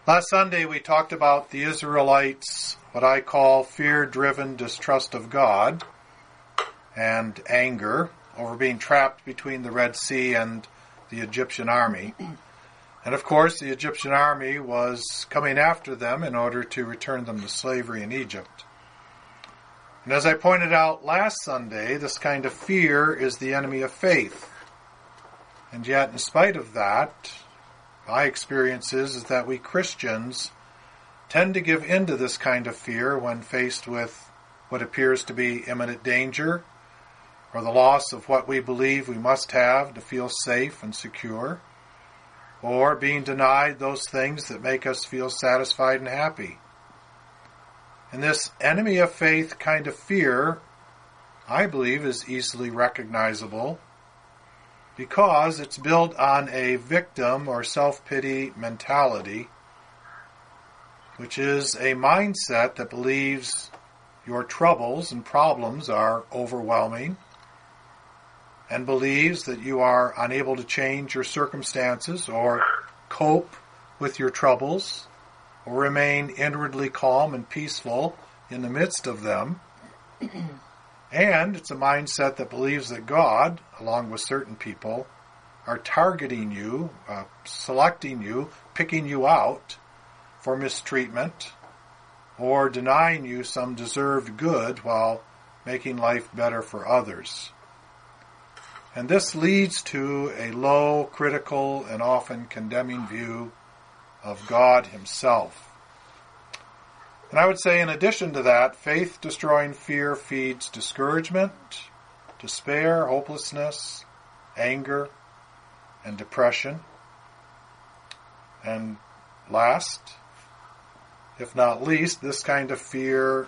Last Sunday we talked about the Israelites, what I call fear-driven distrust of God and anger over being trapped between the Red Sea and the Egyptian army. And of course the Egyptian army was coming after them in order to return them to slavery in Egypt. And as I pointed out last Sunday, this kind of fear is the enemy of faith. And yet in spite of that, my experience is that we Christians tend to give in to this kind of fear when faced with what appears to be imminent danger or the loss of what we believe we must have to feel safe and secure, or being denied those things that make us feel satisfied and happy. And this enemy of faith kind of fear, I believe, is easily recognizable because it's built on a victim or self-pity mentality, which is a mindset that believes your troubles and problems are overwhelming and believes that you are unable to change your circumstances or cope with your troubles or remain inwardly calm and peaceful in the midst of them. And it's a mindset that believes that God, along with certain people, are targeting you, selecting you, picking you out for mistreatment, or denying you some deserved good while making life better for others. And this leads to a low, critical, and often condemning view of God Himself. And I would say in addition to that, faith-destroying fear feeds discouragement, despair, hopelessness, anger, and depression. And last, if not least, this kind of fear,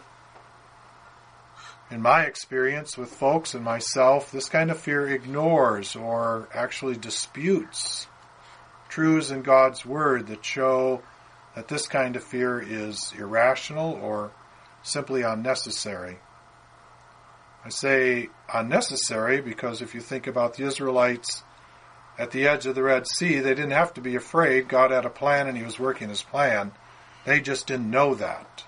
in my experience with folks and myself, this kind of fear ignores or actually disputes truths in God's Word that show that this kind of fear is irrational or simply unnecessary. I say unnecessary because if you think about the Israelites at the edge of the Red Sea, they didn't have to be afraid. God had a plan and He was working His plan. They just didn't know that.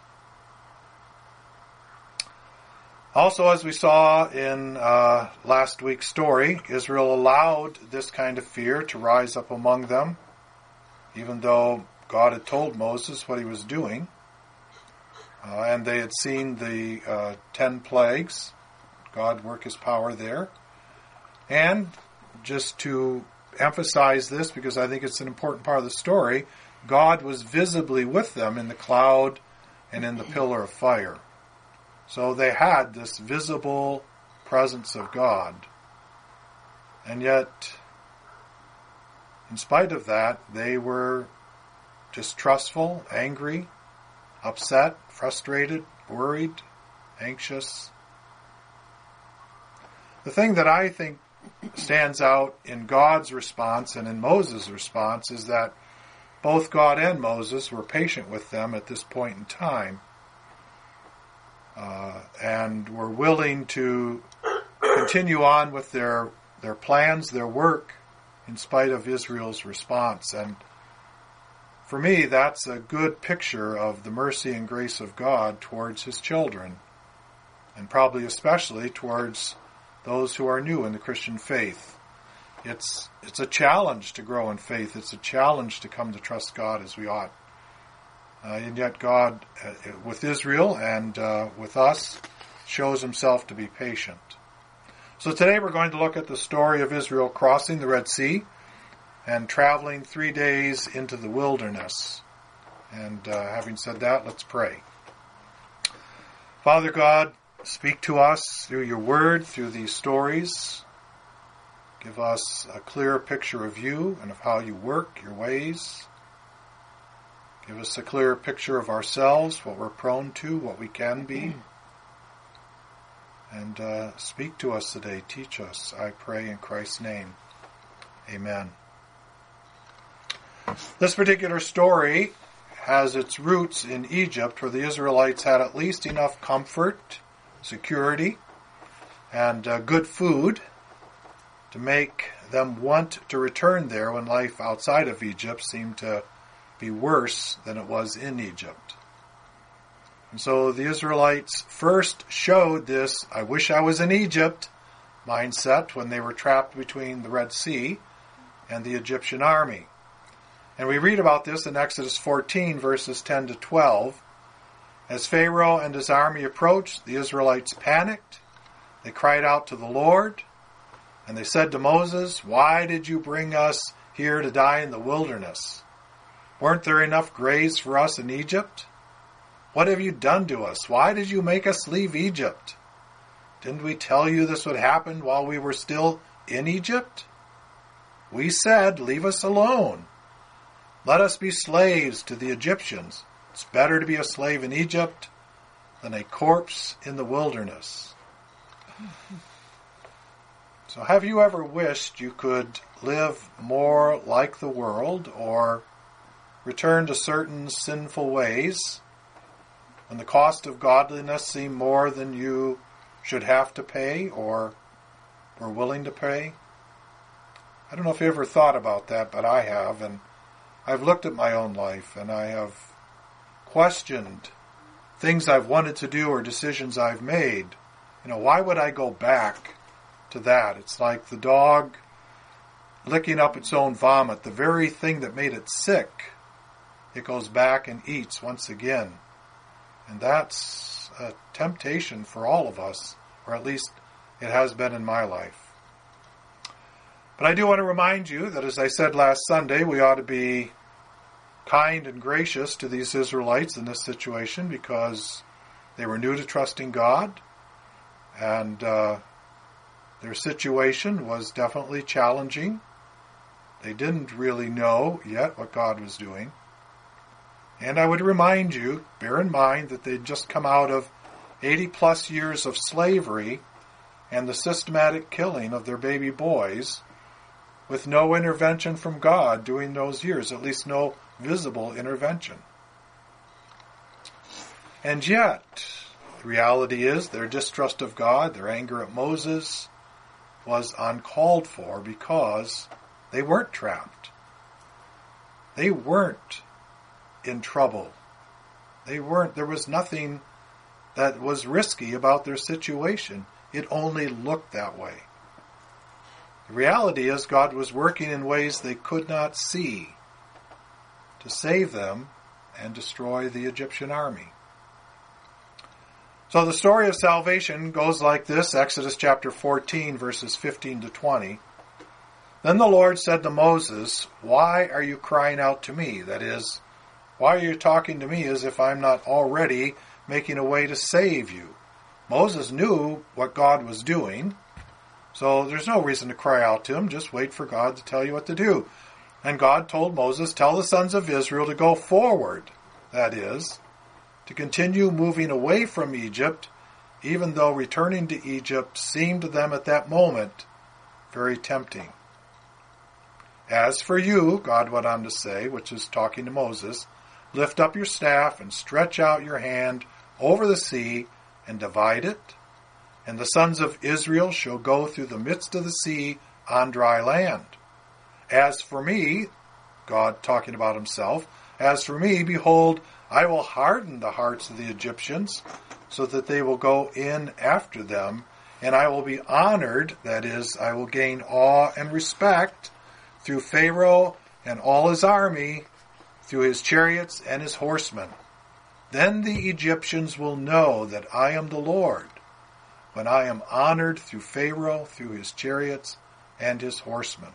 Also, as we saw in last week's story, Israel allowed this kind of fear to rise up among them, even though God had told Moses what He was doing, and they had seen the 10 plagues, God work His power there. And just to emphasize this, because I think it's an important part of the story, God was visibly with them in the cloud and in the pillar of fire. So they had this visible presence of God. And yet, in spite of that, they were distrustful, angry, upset, frustrated, worried, anxious. The thing that I think stands out in God's response and in Moses' response is that both God and Moses were patient with them at this point in time, and were willing to continue on with their plans, their work, in spite of Israel's response. And for me, that's a good picture of the mercy and grace of God towards His children, and probably especially towards those who are new in the Christian faith. It's a challenge to grow in faith. It's a challenge to come to trust God as we ought. And yet God, with Israel and with us, shows Himself to be patient. So today we're going to look at the story of Israel crossing the Red Sea and traveling 3 days into the wilderness. And having said that, let's pray. Father God, speak to us through your word, through these stories. Give us a clearer picture of you and of how you work, your ways. Give us a clearer picture of ourselves, what we're prone to, what we can be. And speak to us today. Teach us, I pray in Christ's name. Amen. This particular story has its roots in Egypt, where the Israelites had at least enough comfort, security, and good food to make them want to return there when life outside of Egypt seemed to be worse than it was in Egypt. And so the Israelites first showed this "I wish I was in Egypt" mindset when they were trapped between the Red Sea and the Egyptian army. And we read about this in Exodus 14, verses 10 to 12. As Pharaoh and his army approached, the Israelites panicked. They cried out to the Lord, and they said to Moses, "Why did you bring us here to die in the wilderness? Weren't there enough graves for us in Egypt? What have you done to us? Why did you make us leave Egypt? Didn't we tell you this would happen while we were still in Egypt? We said, 'Leave us alone. Let us be slaves to the Egyptians. It's better to be a slave in Egypt than a corpse in the wilderness.'" So have you ever wished you could live more like the world or return to certain sinful ways when the cost of godliness seemed more than you should have to pay or were willing to pay? I don't know if you ever thought about that, but I have, and I've looked at my own life and I have questioned things I've wanted to do or decisions I've made. Why would I go back to that? It's like the dog licking up its own vomit, the very thing that made it sick. It goes back and eats once again. And that's a temptation for all of us, or at least it has been in my life. But I do want to remind you that, as I said last Sunday, we ought to be kind and gracious to these Israelites in this situation because they were new to trusting God, and their situation was definitely challenging. They didn't really know yet what God was doing. And I would remind you, bear in mind that they'd just come out of 80 plus years of slavery and the systematic killing of their baby boys with no intervention from God during those years, at least no visible intervention. And yet, the reality is their distrust of God, their anger at Moses, was uncalled for because they weren't trapped. They weren't in trouble. There was nothing that was risky about their situation. It only looked that way. The reality is God was working in ways they could not see to save them and destroy the Egyptian army. So the story of salvation goes like this, Exodus chapter 14, verses 15 to 20. Then the Lord said to Moses, "Why are you crying out to me?" That is, why are you talking to me as if I'm not already making a way to save you? Moses knew what God was doing, so there's no reason to cry out to him. Just wait for God to tell you what to do. And God told Moses, "Tell the sons of Israel to go forward," that is, to continue moving away from Egypt, even though returning to Egypt seemed to them at that moment very tempting. "As for you," God went on to say, which is talking to Moses, "lift up your staff and stretch out your hand over the sea and divide it, and the sons of Israel shall go through the midst of the sea on dry land. As for me," God talking about himself, "as for me, behold, I will harden the hearts of the Egyptians so that they will go in after them, and I will be honored," that is, I will gain awe and respect through Pharaoh and all his army, through his chariots and his horsemen. Then the Egyptians will know that I am the Lord, when I am honored through Pharaoh, through his chariots and his horsemen.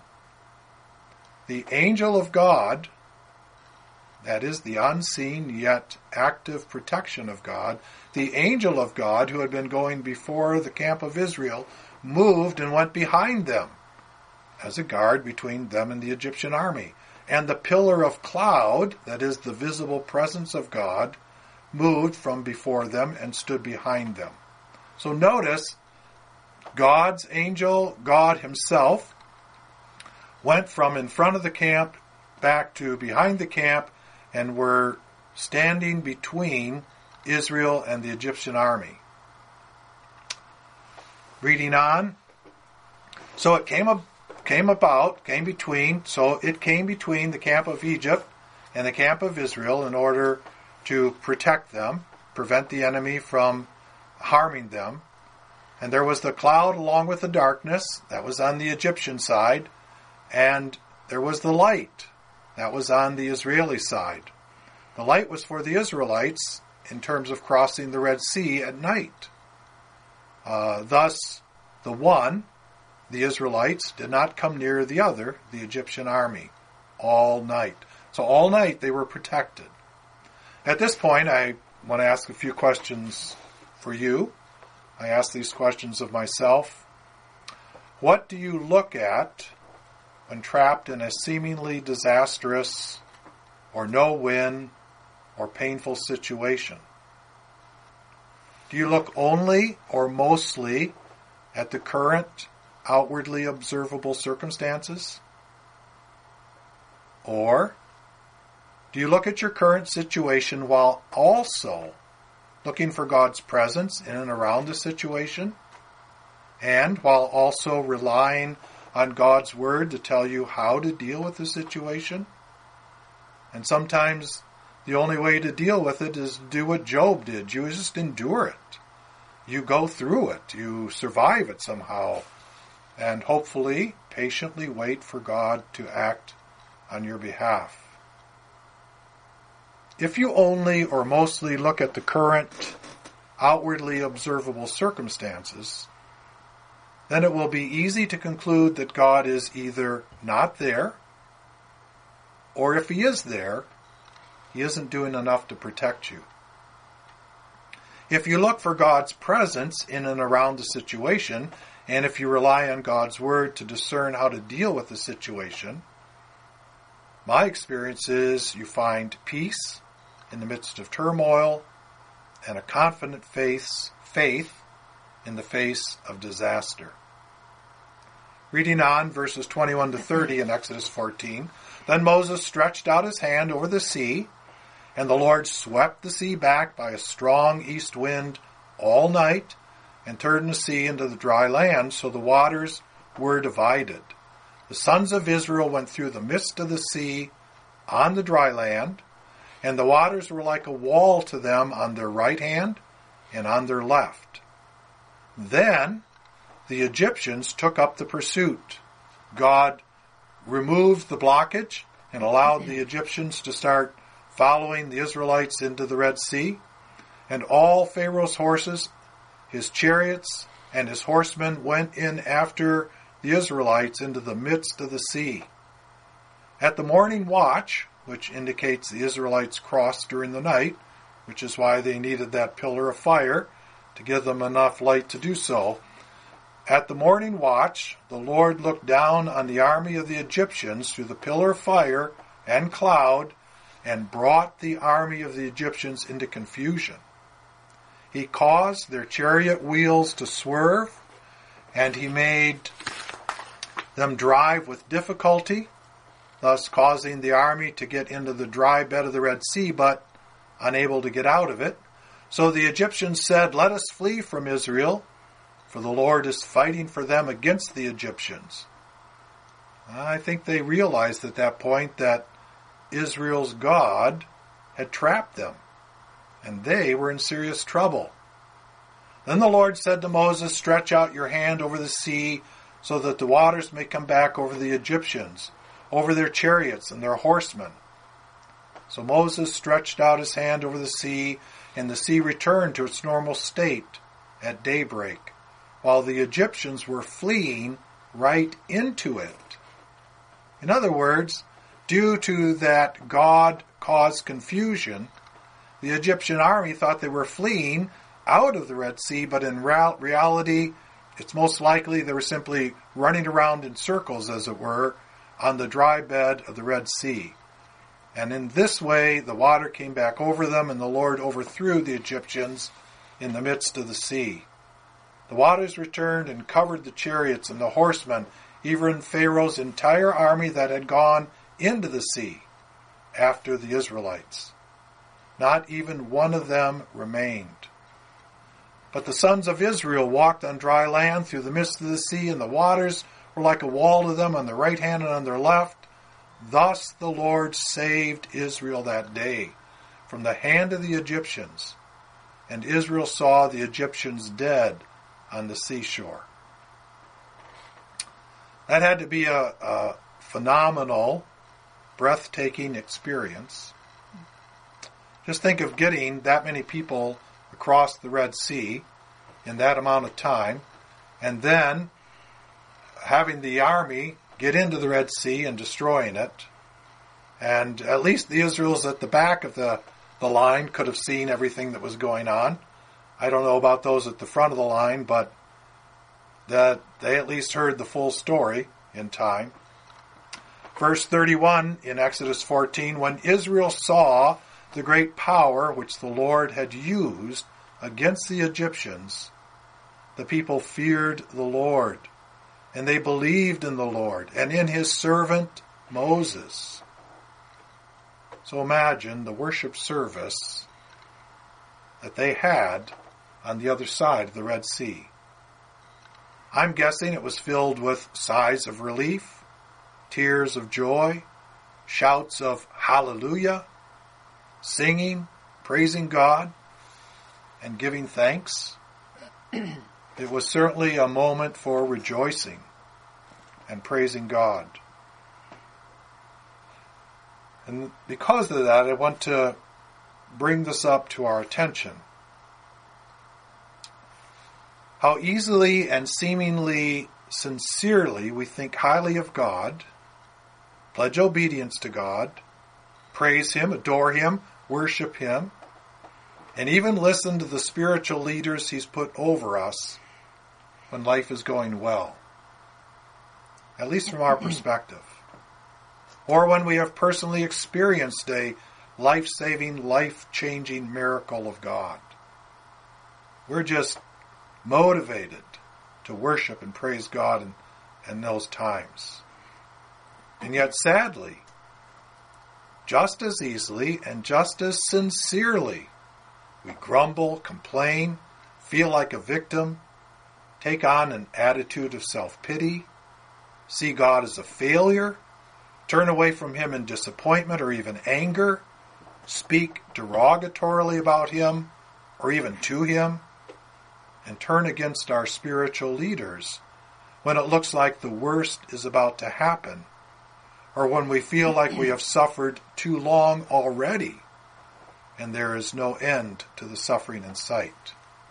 The angel of God, that is the unseen yet active protection of God, the angel of God who had been going before the camp of Israel, moved and went behind them as a guard between them and the Egyptian army. And the pillar of cloud, that is the visible presence of God, moved from before them and stood behind them. So notice, God's angel, God himself, went from in front of the camp back to behind the camp and were standing between Israel and the Egyptian army. Reading on, it came between the camp of Egypt in the camp of Israel in order to protect them, prevent the enemy from harming them. And there was the cloud along with the darkness, that was on the Egyptian side, and there was the light, that was on the Israeli side. The light was for the Israelites in terms of crossing the Red Sea at night. Thus, the Israelites, did not come near the other, the Egyptian army, all night. So all night they were protected. At this point, I want to ask a few questions for you. I ask these questions of myself. What do you look at when trapped in a seemingly disastrous or no-win or painful situation? Do you look only or mostly at the current outwardly observable circumstances? Or do you look at your current situation while also looking for God's presence in and around the situation, and while also relying on God's Word to tell you how to deal with the situation? And sometimes the only way to deal with it is to do what Job did. You just endure it. You go through it. You survive it somehow. And hopefully, patiently wait for God to act on your behalf. If you only or mostly look at the current outwardly observable circumstances, then it will be easy to conclude that God is either not there, or if He is there, He isn't doing enough to protect you. If you look for God's presence in and around the situation, and if you rely on God's Word to discern how to deal with the situation, my experience is you find peace in the midst of turmoil and a confident faith in the face of disaster. Reading on, verses 21 to 30 in Exodus 14, Then Moses stretched out his hand over the sea, and the Lord swept the sea back by a strong east wind all night, and turned the sea into the dry land, so the waters were divided. The sons of Israel went through the midst of the sea on the dry land, and the waters were like a wall to them on their right hand and on their left. Then the Egyptians took up the pursuit. God removed the blockage and allowed the Egyptians to start following the Israelites into the Red Sea, and all Pharaoh's horses, his chariots, and his horsemen went in after the Israelites into the midst of the sea. At the morning watch, which indicates the Israelites crossed during the night, which is why they needed that pillar of fire to give them enough light to do so. At the morning watch, the Lord looked down on the army of the Egyptians through the pillar of fire and cloud and brought the army of the Egyptians into confusion. He caused their chariot wheels to swerve, and he made them drive with difficulty, thus causing the army to get into the dry bed of the Red Sea, but unable to get out of it. So the Egyptians said, "Let us flee from Israel, for the Lord is fighting for them against the Egyptians." I think they realized at that point that Israel's God had trapped them, and they were in serious trouble. Then the Lord said to Moses, "Stretch out your hand over the sea, so that the waters may come back over the Egyptians, over their chariots and their horsemen." So Moses stretched out his hand over the sea, and the sea returned to its normal state at daybreak, while the Egyptians were fleeing right into it. In other words, due to that God-caused confusion, the Egyptian army thought they were fleeing out of the Red Sea, but in reality, it's most likely they were simply running around in circles, as it were, on the dry bed of the Red Sea. And in this way, the water came back over them, and the Lord overthrew the Egyptians in the midst of the sea. The waters returned and covered the chariots and the horsemen, even Pharaoh's entire army that had gone into the sea after the Israelites. Not even one of them remained. But the sons of Israel walked on dry land through the midst of the sea, and the waters were like a wall to them on their right hand and on their left. Thus the Lord saved Israel that day from the hand of the Egyptians, and Israel saw the Egyptians dead on the seashore. That had to be a phenomenal, breathtaking experience. Just think of getting that many people across the Red Sea in that amount of time, and then having the army get into the Red Sea and destroying it. And at least the Israelites at the back of the line could have seen everything that was going on. I don't know about those at the front of the line, but that they at least heard the full story in time. Verse 31 in Exodus 14, when Israel saw the great power which the Lord had used against the Egyptians, the people feared the Lord, and they believed in the Lord and in his servant Moses. So imagine the worship service that they had on the other side of the Red Sea. I'm guessing it was filled with sighs of relief, tears of joy, shouts of hallelujah, singing, praising God, and giving thanks. It was certainly a moment for rejoicing and praising God. And because of that, I want to bring this up to our attention. How easily and seemingly sincerely we think highly of God, pledge obedience to God, praise Him, adore Him, worship Him, and even listen to the spiritual leaders He's put over us when life is going well. At least from our perspective. Or when we have personally experienced a life-saving, life-changing miracle of God. We're just motivated to worship and praise God in those times. And yet, sadly, just as easily and just as sincerely, we grumble, complain, feel like a victim, take on an attitude of self-pity, see God as a failure, turn away from Him in disappointment or even anger, speak derogatorily about Him or even to Him, and turn against our spiritual leaders when it looks like the worst is about to happen, or when we feel like we have suffered too long already and there is no end to the suffering in sight.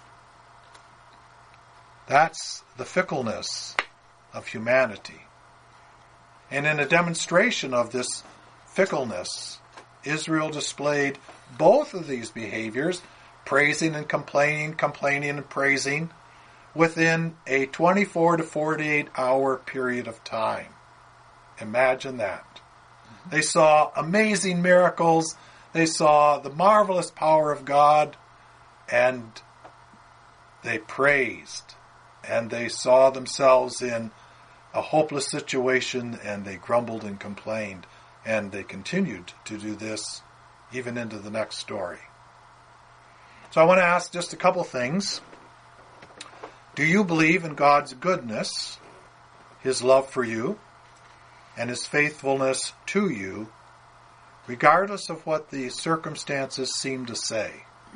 That's the fickleness of humanity. And in a demonstration of this fickleness, Israel displayed both of these behaviors, praising and complaining, complaining and praising, within a 24 to 48 hour period of time. Imagine that. They saw amazing miracles, they saw the marvelous power of God, and they praised, and they saw themselves in a hopeless situation, and they grumbled and complained, and they continued to do this even into the next story. So I want to ask just a couple things. Do you believe in God's goodness, His love for you, and His faithfulness to you, regardless of what the circumstances seem to say?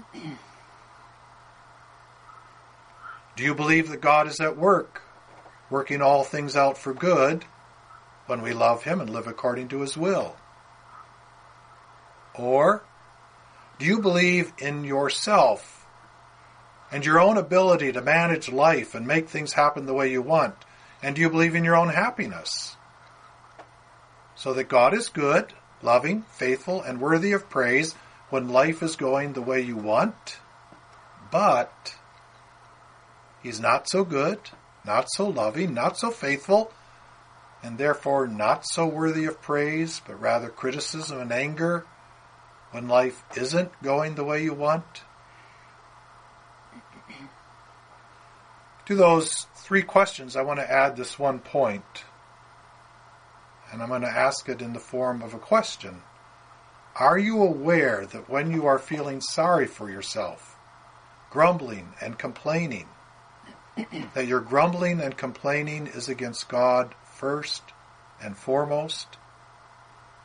Do you believe that God is at work, working all things out for good when we love Him and live according to His will? Or do you believe in yourself and your own ability to manage life and make things happen the way you want? And do you believe in your own happiness? So that God is good, loving, faithful, and worthy of praise when life is going the way you want, but He's not so good, not so loving, not so faithful, and therefore not so worthy of praise, but rather criticism and anger when life isn't going the way you want? To those three questions, I want to add this one point, and I'm going to ask it in the form of a question. Are you aware that when you are feeling sorry for yourself, grumbling and complaining, that your grumbling and complaining is against God first and foremost?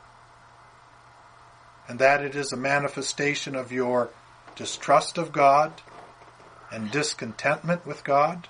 and that it is a manifestation of your distrust of God and discontentment with God?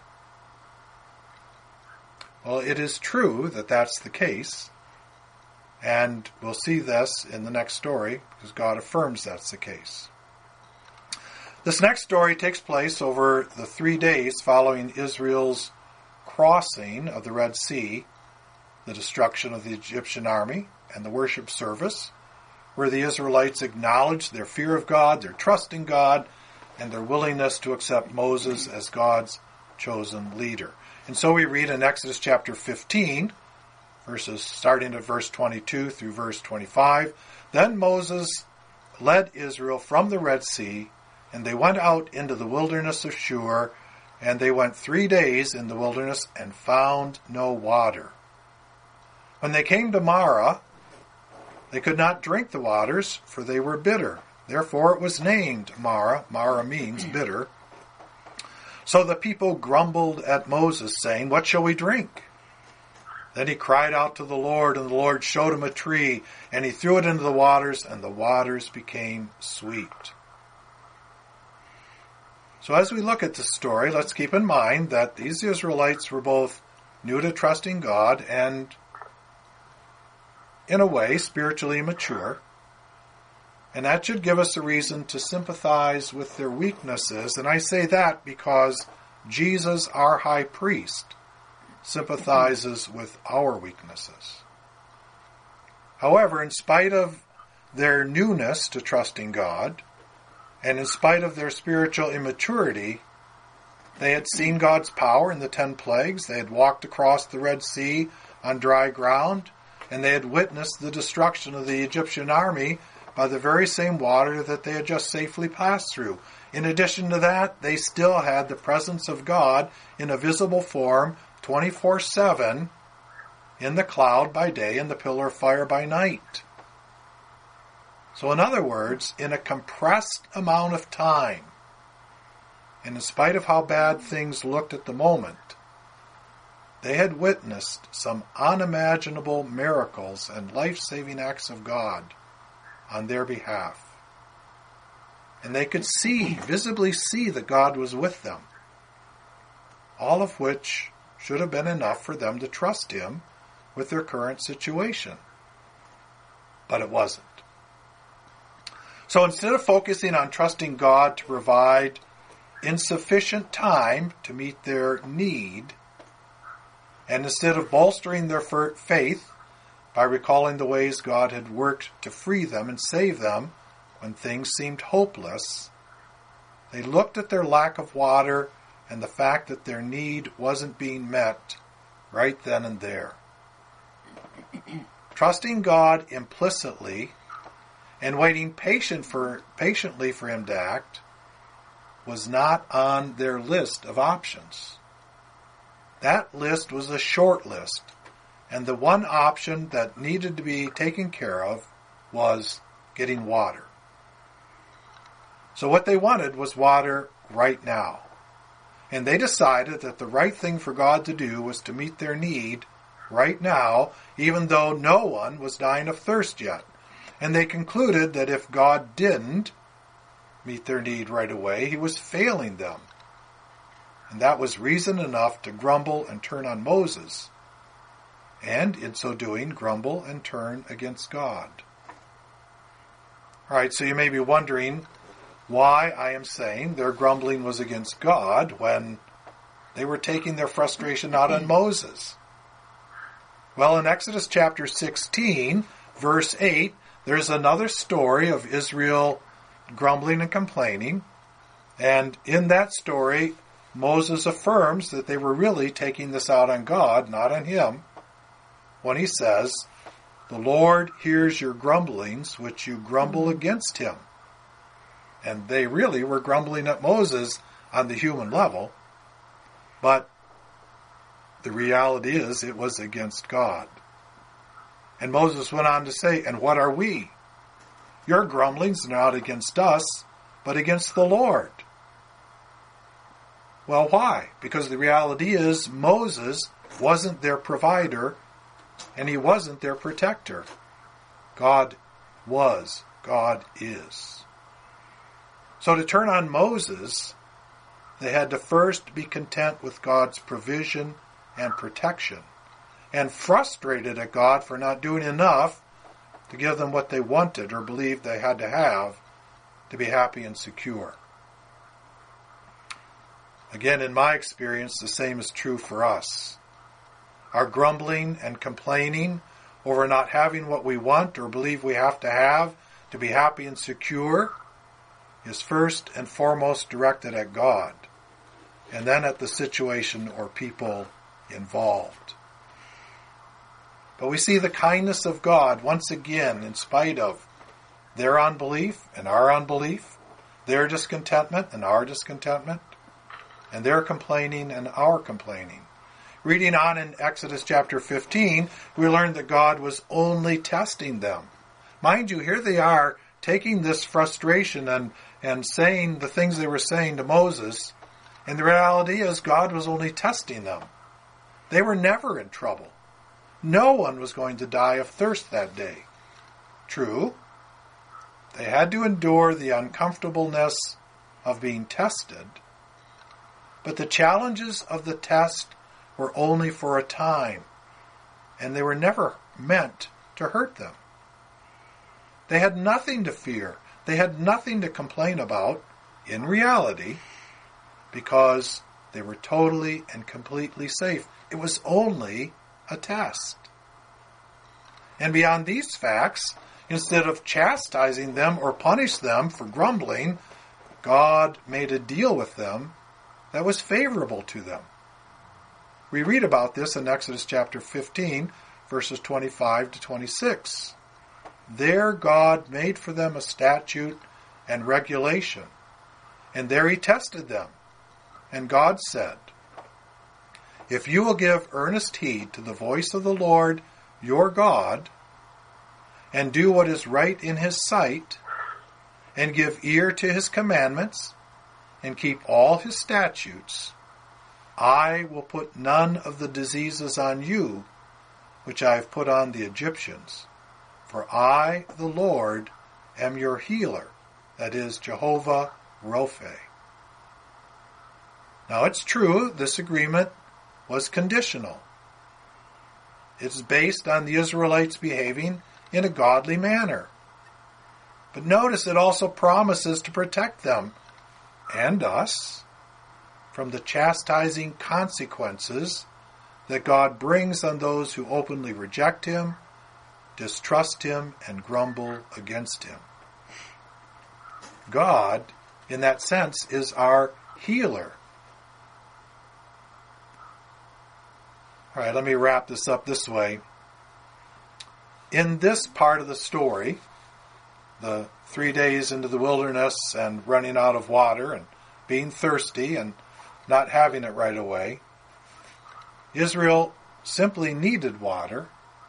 Well, it is true that that's the case, and we'll see this in the next story because God affirms that's the case. This next story takes place over the 3 days following Israel's crossing of the Red Sea, the destruction of the Egyptian army, and the worship service, where the Israelites acknowledged their fear of God, their trust in God, and their willingness to accept Moses as God's chosen leader. And so we read in Exodus chapter 15, starting at verse 22 through verse 25, Then Moses led Israel from the Red Sea, and they went out into the wilderness of Shur, and they went 3 days in the wilderness and found no water. When they came to Marah, they could not drink the waters, for they were bitter. Therefore it was named Marah. Marah means bitter. So the people grumbled at Moses, saying, What shall we drink? Then he cried out to the Lord, and the Lord showed him a tree, and he threw it into the waters, and the waters became sweet. So as we look at this story, let's keep in mind that these Israelites were both new to trusting God and, in a way, spiritually mature. And that should give us a reason to sympathize with their weaknesses. And I say that because Jesus, our high priest, sympathizes with our weaknesses. However, in spite of their newness to trusting God, and in spite of their spiritual immaturity, they had seen God's power in the 10 plagues. They had walked across the Red Sea on dry ground, and they had witnessed the destruction of the Egyptian army by the very same water that they had just safely passed through. In addition to that, they still had the presence of God in a visible form 24/7 in the cloud by day and the pillar of fire by night. So in other words, in a compressed amount of time, and in spite of how bad things looked at the moment, they had witnessed some unimaginable miracles and life-saving acts of God on their behalf. And they could visibly see that God was with them, all of which should have been enough for them to trust Him with their current situation. But it wasn't. So instead of focusing on trusting God to provide insufficient time to meet their need, and instead of bolstering their faith by recalling the ways God had worked to free them and save them when things seemed hopeless, they looked at their lack of water and the fact that their need wasn't being met right then and there. Trusting God implicitly and waiting patiently for Him to act was not on their list of options. That list was a short list, and the one option that needed to be taken care of was getting water. So what they wanted was water right now. And they decided that the right thing for God to do was to meet their need right now, even though no one was dying of thirst yet. And they concluded that if God didn't meet their need right away, He was failing them. And that was reason enough to grumble and turn on Moses, and in so doing, grumble and turn against God. All right, so you may be wondering why I am saying their grumbling was against God when they were taking their frustration out on Moses. Well, in Exodus chapter 16, verse 8, there's another story of Israel grumbling and complaining. And in that story, Moses affirms that they were really taking this out on God, not on him, when he says, "The Lord hears your grumblings, which you grumble against Him." And they really were grumbling at Moses on the human level, but the reality is it was against God. And Moses went on to say, "And what are we? Your grumblings are not against us, but against the Lord." Well, why? Because the reality is Moses wasn't their provider, and he wasn't their protector. God was God is. So to turn on Moses, they had to first be content with God's provision and protection, and frustrated at God for not doing enough to give them what they wanted or believed they had to have to be happy and secure. Again, in my experience, the same is true for us. Our grumbling and complaining over not having what we want or believe we have to be happy and secure is first and foremost directed at God, and then at the situation or people involved. But we see the kindness of God once again in spite of their unbelief and our unbelief, their discontentment and our discontentment, and their complaining and our complaining. Reading on in Exodus chapter 15, we learn that God was only testing them. Mind you, here they are taking this frustration and saying the things they were saying to Moses, and the reality is God was only testing them. They were never in trouble. No one was going to die of thirst that day. True, they had to endure the uncomfortableness of being tested, but the challenges of the test were only for a time, and they were never meant to hurt them. They had nothing to fear. They had nothing to complain about, in reality, because they were totally and completely safe. It was only a test. And beyond these facts, instead of chastising them or punish them for grumbling, God made a deal with them that was favorable to them. We read about this in Exodus chapter 15, verses 25 to 26. There God made for them a statute and regulation, and there he tested them. And God said, "If you will give earnest heed to the voice of the Lord your God, and do what is right in his sight, and give ear to his commandments, and keep all his statutes, I will put none of the diseases on you which I have put on the Egyptians. For I, the Lord, am your healer," that is, Jehovah Rophe. Now it's true, this agreement was conditional. It's based on the Israelites behaving in a godly manner. But notice it also promises to protect them, and us, from the chastising consequences that God brings on those who openly reject him, distrust him, and grumble against him. God, in that sense, is our healer. All right, let me wrap this up this way. In this part of the story, the 3 days into the wilderness and running out of water and being thirsty and not having it right away, Israel simply needed water.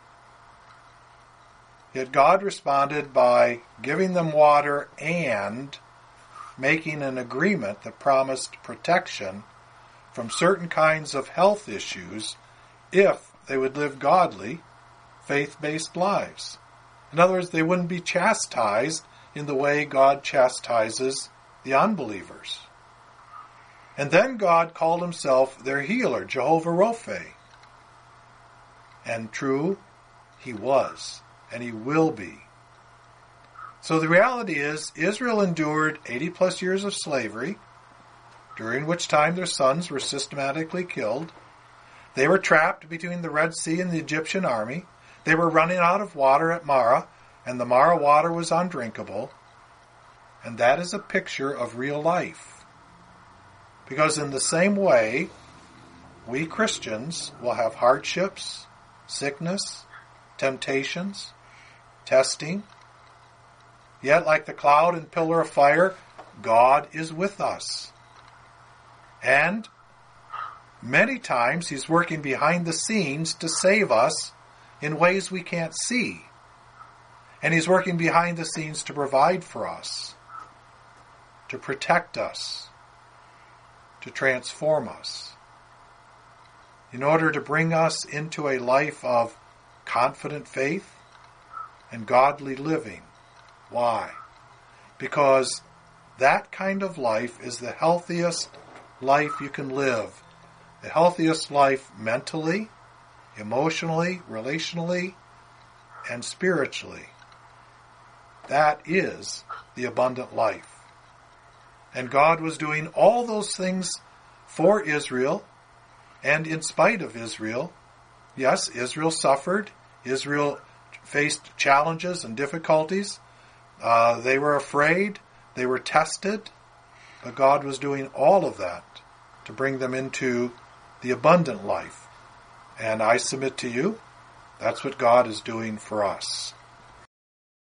Yet God responded by giving them water and making an agreement that promised protection from certain kinds of health issues if they would live godly, faith-based lives. In other words, they wouldn't be chastised in the way God chastises the unbelievers. And then God called himself their healer, Jehovah Rophe. And true, he was, and he will be. So the reality is, Israel endured 80 plus years of slavery, during which time their sons were systematically killed. They were trapped between the Red Sea and the Egyptian army. They were running out of water at Marah, and the Marah water was undrinkable. And that is a picture of real life. Because in the same way, we Christians will have hardships, sickness, temptations, testing. Yet, like the cloud and pillar of fire, God is with us. And many times he's working behind the scenes to save us in ways we can't see. And he's working behind the scenes to provide for us, to protect us, to transform us, in order to bring us into a life of confident faith and godly living Why? Because that kind of life is the healthiest life you can live. The healthiest life mentally, emotionally, relationally, and spiritually. That is the abundant life. And God was doing all those things for Israel, and in spite of Israel. Yes, Israel suffered. Israel faced challenges and difficulties. They were afraid. They were tested. But God was doing all of that to bring them into the abundant life. And I submit to you, that's what God is doing for us.